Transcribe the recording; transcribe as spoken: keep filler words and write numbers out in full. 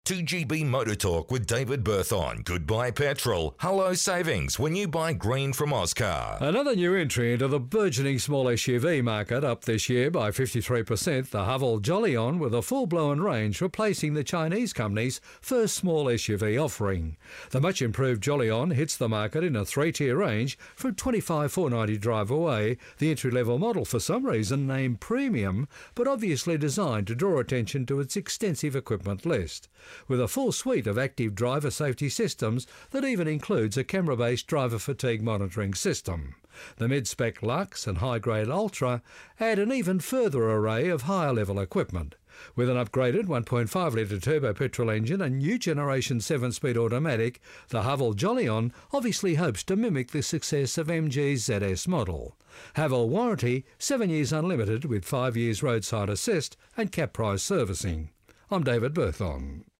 two G B Motor Talk with David Berthon. Goodbye petrol. Hello savings when you buy green from Oscar. Another new entry into the burgeoning small S U V market, up this year by fifty-three percent, the Haval Jolion, with a full-blown range replacing the Chinese company's first small S U V offering. The much improved Jolion hits the market in a three-tier range from twenty-five thousand four hundred ninety dollars drive away, the entry-level model for some reason named Premium, but obviously designed to draw attention to its extensive equipment list, with a full suite of active driver safety systems that even includes a camera-based driver fatigue monitoring system. The mid-spec Lux and high-grade Ultra add an even further array of higher-level equipment. With an upgraded one point five litre turbo petrol engine and new generation seven-speed automatic, the Haval Jolion obviously hopes to mimic the success of M G's Z S model. Haval warranty, seven years unlimited with five years roadside assist and cap price servicing. I'm David Berthon.